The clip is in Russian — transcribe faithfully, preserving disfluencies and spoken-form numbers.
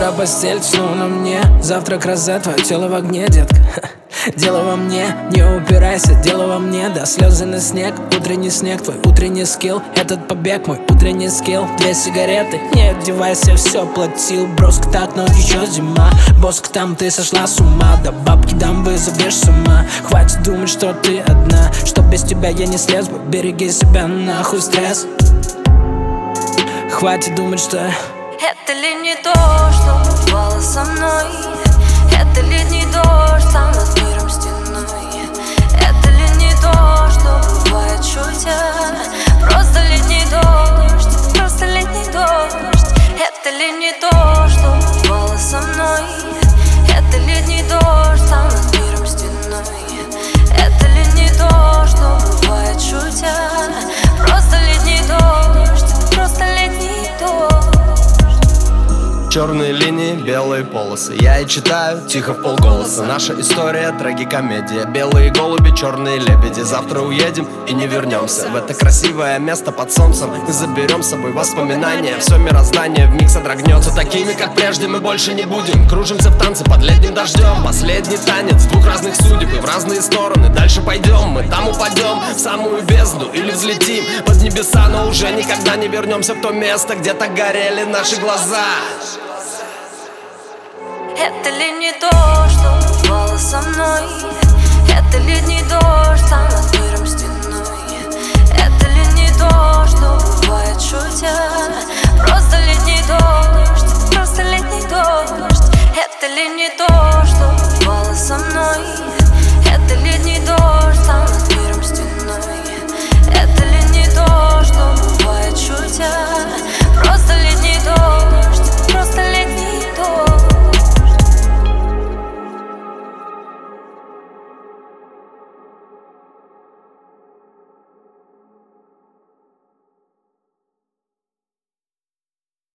Утро постель снова на мне, завтрак розе, твое тело в огне, детка. Дело во мне, не упирайся, дело во мне. Да, слезы на снег, утренний снег, твой утренний скилл. Этот побег, мой утренний скилл. Две сигареты, не одевайся, все платил. Броск так, но еще зима. Боск там, ты сошла с ума. Да бабки дам, вызовешь с ума. Хватит думать, что ты одна, что без тебя я не слез бы. Береги себя, нахуй стресс. Хватит думать, что это ли не то, что бывало со мной? Это летний дождь там над миром стеной. Это ли не то, что бывает шутя? Просто летний дождь, просто летний дождь. Это ли не то, что бывало со мной? Это летний дождь там над миром стеной. Это ли не то, что бывает шутя? Просто летний дождь, просто летний дождь. Черные линии, белые полосы. Я и читаю тихо в полголоса. Наша история трагикомедия. Белые голуби, черные лебеди. Завтра уедем и не вернемся в это красивое место под солнцем. Мы заберем с собой воспоминания. Все мироздание вмиг содрогнется. Такими, как прежде, мы больше не будем. Кружимся в танце под летним дождем. Последний танец двух разных судеб и в разные стороны. Дальше пойдем, мы там упадем в самую бездну или взлетим под небеса, но уже никогда не вернемся в то место, где так горели наши глаза. Это ли не то,